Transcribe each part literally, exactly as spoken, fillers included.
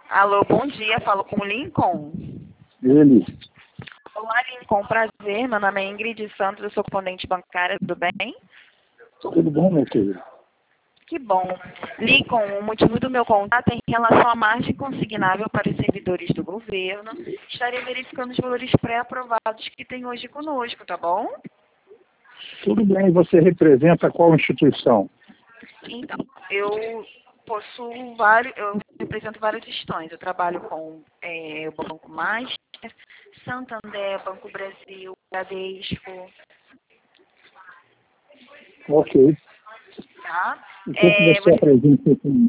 Alô, bom dia. Falo com o Lincoln. Ele. Olá, Lincoln. Prazer. Meu nome é Ingrid Santos. Eu sou correspondente bancária. Tudo bem? Tudo bom, meu querido? Que bom. Lincoln, o motivo do meu contato é em relação à margem consignável para os servidores do governo. Estarei verificando os valores pré-aprovados que tem hoje conosco, tá bom? Tudo bem. Você representa qual instituição? Então, eu possuo vários, eu represento várias instituições. Eu trabalho com é, o Banco Master, Santander, Banco Brasil, Bradesco, Ok. tá? O que, É, que você você... apresenta aqui?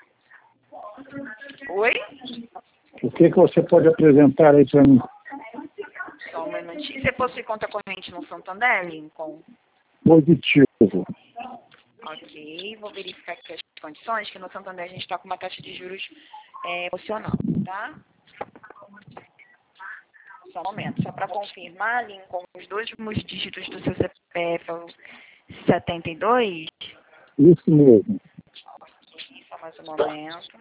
Oi? O que, que você pode apresentar aí para mim? Só um minutinho. Você possui conta corrente no Santander, Lincoln? Positivo. Ok, vou verificar aqui as condições, que no Santander a gente está com uma taxa de juros é, emocional, tá? Só um momento, só para confirmar, Lincoln, os dois últimos dígitos do seu C P F é o setenta e dois? Isso mesmo. Ok, só mais um momento.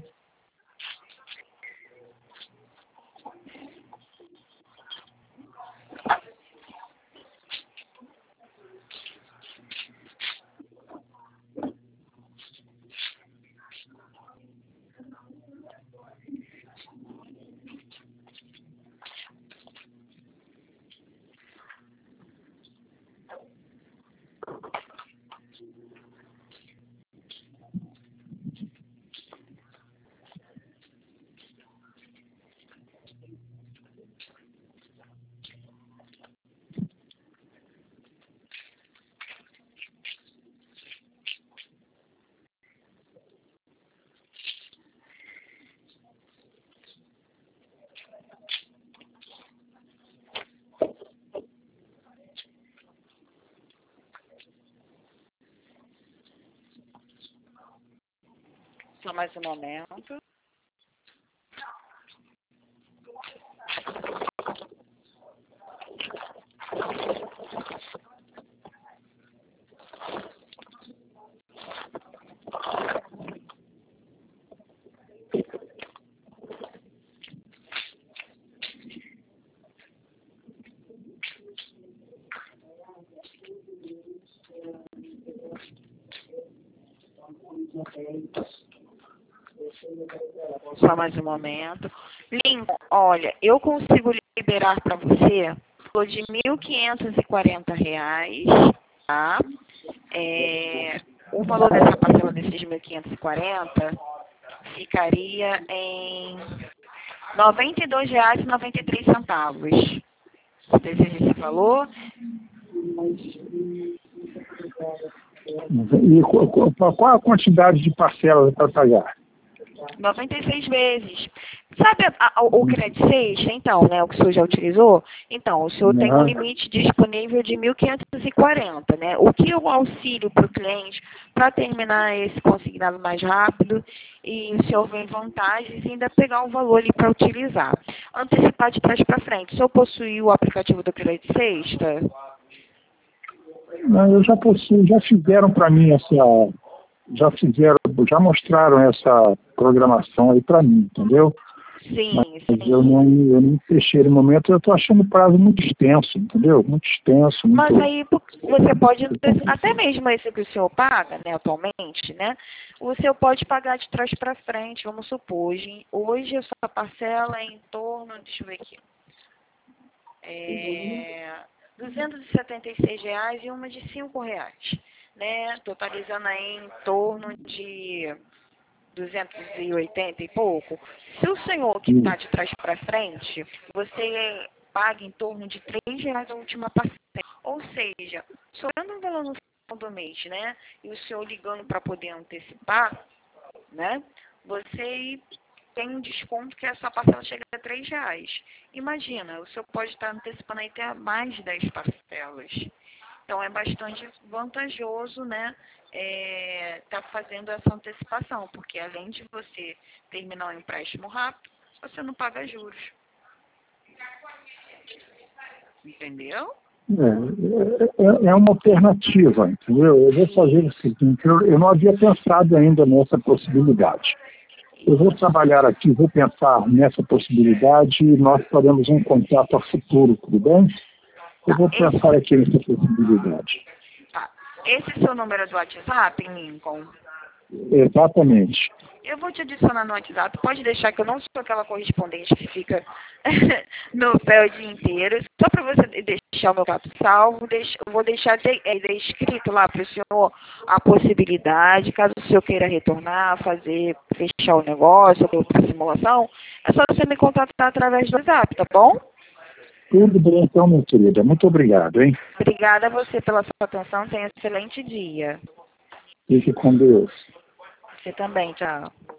Só mais um momento. Só mais um momento. Lincoln, olha, eu consigo liberar para você o de mil quinhentos e quarenta reais, tá? É, o valor dessa parcela desses mil quinhentos e quarenta ficaria em noventa e dois reais e noventa e três centavos. Você deseja esse valor? E qual, qual a quantidade de parcelas para pagar? noventa e seis vezes. Sabe a, a, o Credit Sexta, então, né, o que o senhor já utilizou? Então, o senhor tem um Não. limite disponível de mil quinhentos e quarenta, né? O que eu auxílio para o cliente para terminar esse consignado mais rápido e o senhor vê vantagens e ainda pegar um valor ali para utilizar. Antecipar de trás para frente. O senhor possui o aplicativo do Credit Sexta? Não, eu já possuo, já fizeram para mim essa, já fizeram, já mostraram essa programação aí para mim, entendeu? Sim, Mas sim. eu não, eu não fechei no momento, eu estou achando o prazo muito extenso, entendeu? Muito extenso, muito... Mas aí você pode, até mesmo esse que o senhor paga, né, atualmente, né, o senhor pode pagar de trás para frente, vamos supor, hoje, hoje a sua parcela é em torno, deixa eu ver aqui, é, duzentos e setenta e seis reais e uma de cinco reais, né, totalizando aí em torno de duzentos e oitenta e pouco. Se o senhor que está de trás para frente, você paga em torno de três reais a última parcela. Ou seja, sobrando um valor no final do mês, né? E o senhor ligando para poder antecipar, né? Você tem um desconto que essa parcela chega a três reais. Imagina, o senhor pode estar antecipando aí até mais de dez parcelas. Então é bastante vantajoso, né? É, tá fazendo essa antecipação, porque além de você terminar o empréstimo rápido, você não paga juros. Entendeu? É, é, é uma alternativa, entendeu? Eu vou fazer o seguinte, eu, eu não havia pensado ainda nessa possibilidade. Eu vou trabalhar aqui, vou pensar nessa possibilidade e nós faremos um contato a futuro, tudo bem? Eu vou Tá, pensar esse, aqui nessa possibilidade. tá. Esse é seu número do WhatsApp, Lincoln? Exatamente. Eu vou te adicionar no WhatsApp. Pode deixar que eu não sou aquela correspondente que fica no pé o dia inteiro. Só para você deixar o meu contato salvo, deixa, eu vou deixar de, é, descrito lá para o senhor a possibilidade, caso o senhor queira retornar, fazer, fechar o negócio, ou para simulação, é só você me contatar através do WhatsApp, tá bom? Tudo bem então, minha querida. Muito obrigado, hein? Obrigada a você pela sua atenção. Tenha um excelente dia. Fique com Deus. Você também, tchau.